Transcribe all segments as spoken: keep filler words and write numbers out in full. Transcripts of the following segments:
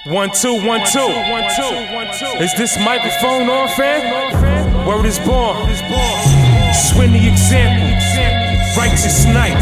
One, two, one, two. Is this microphone on, fam? Word is born. Swing the example. Righteous night.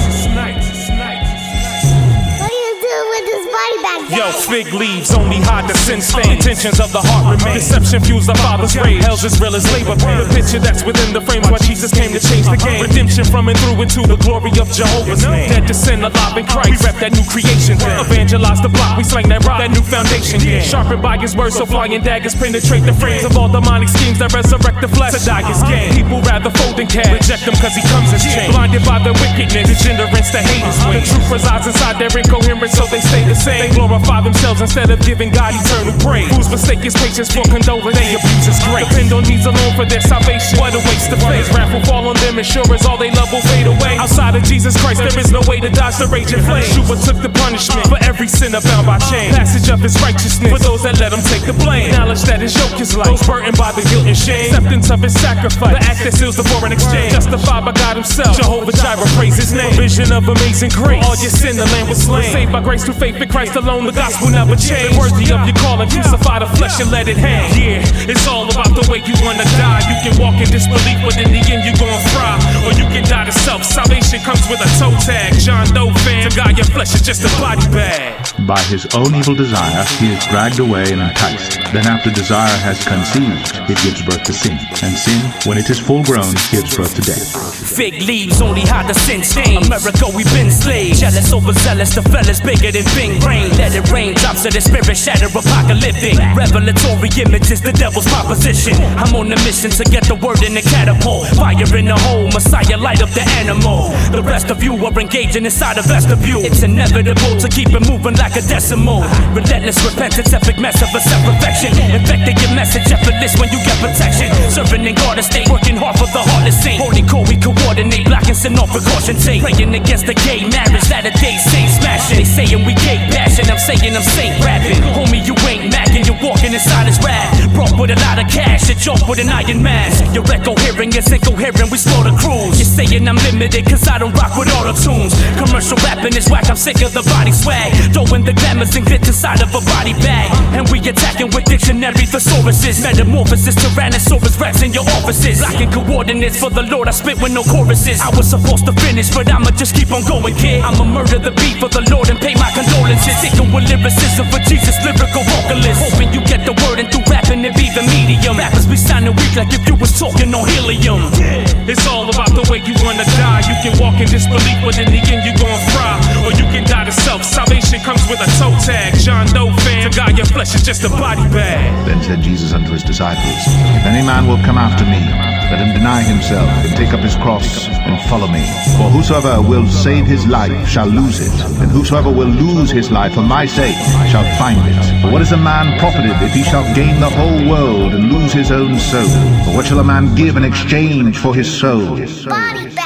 What do you do with this body bag? Yo, fig leaves only hide the sin stain. Intentions of the heart remain. Deception fuels the father's rage. Hell's as real as labor pain. The picture that's within the frame's why Jesus came to change the game. Redemption from and through into the glory of Jehovah's name. Dead to sin, alive in Christ. We rep that new creation thing. Evangelize the block, we slang that rock, that new foundation game. Sharpened by his words, so flying daggers penetrate the frames of all demonic schemes that resurrect the flesh. To die is gain. People rather fold than cash. Reject him cause he comes as change. Blinded by the wickedness, degenerates to hate his way. The truth resides inside their incoherence, so they stay the same. They glorify themselves instead of giving God eternal praise. Whose mistake is patience for condolence, they abuse his grace. Depend on needs alone for their salvation. What a waste of faith. Wrath will fall on them, and sure as all they love will fade away. Outside of Jesus Christ, there is no way to dodge the raging flame. Yeshua took the punishment for every sinner bound by chain. Passage of his righteousness for those that let him take the blame. Knowledge that his yoke is light, those burdened by the guilt and shame. Acceptance of his sacrifice, the act that seals the foreign exchange. Justified by God himself, Jehovah Jireh, praise his name. Vision of amazing grace, all your sin, the Lamb was slain. Saved by grace through faith in Christ alone, the gospel never changed. Worthy of your calling, crucify the flesh and let it hang. Yeah, it's all about the way you wanna die. You can walk in disbelief, but in the end you're gonna fry. Or you can die to self. Salvation comes with a toe tag. John Doe fan, to God your flesh is just a body bag. By his own evil desire, he is dragged away and enticed. Then after desire has conceived, it gives birth to sin. And sin, when it is full grown, gives birth to death. Fig leaves only hide the sin stain. America, we've been slaves. Jealous, overzealous, the fella's bigger than Bing Rain. Let it rain, drops of the spirit shatter apocalyptic. Revelatory images, the devil's proposition. I'm on a mission to get the word in the catapult. Fire in the hole, Messiah light up the animal. The rest of you are engaging inside a vestibule. It's inevitable to keep it moving like a decimal. Relentless repentance, epic mess of a self-perfection. Infecting your message, effortless when you get protection. Serving in God state, working hard for the heartless saint. Holy code, we coordinate, blocking sin off precaution tape. Praying against the gay marriage, latter day saint smashing. They saying we gay bashing, I'm saying I'm saint rapping. Homie, you ain't macking, you're walking inside his rap. Brought with a lot of cash, a joke with an iron mask. Your echo hearing is incoherent, we slow the cruise. You're saying I'm limited, cause I don't rock with auto tunes. Commercial rapping is whack, I'm sick of the body swag. Throwing the glamours and glitz inside of a body bag. And we attacking with dictionary thesauruses. Metamorphosis, Tyrannosaurus rex in your offices. Locking coordinates for the Lord, I spit with no choruses. I was supposed to finish, but I'ma just keep on going, kid. I'ma murder the beat for the Lord and pay my condolences. Sticking with lyricism for Jesus, lyrical vocalist. Hoping you get the word and through rapping it be the medium. Rappers be sounding weak like if you was talking on helium. It's all about the way you wanna die. You can walk in disbelief, but in the end you're gonna fry. Or you can die to self. Salvation comes with a toe tag. John Doe fan, to God your flesh is just a body bag. Then said Jesus unto his disciples, If any man will come after me, let him deny himself, and take up his cross, and follow me. For whosoever will save his life shall lose it, and whosoever will lose his life for my sake shall find it. For what is a man profited if he shall gain the whole world and lose his own soul? For what shall a man give in exchange for his soul? Body bag.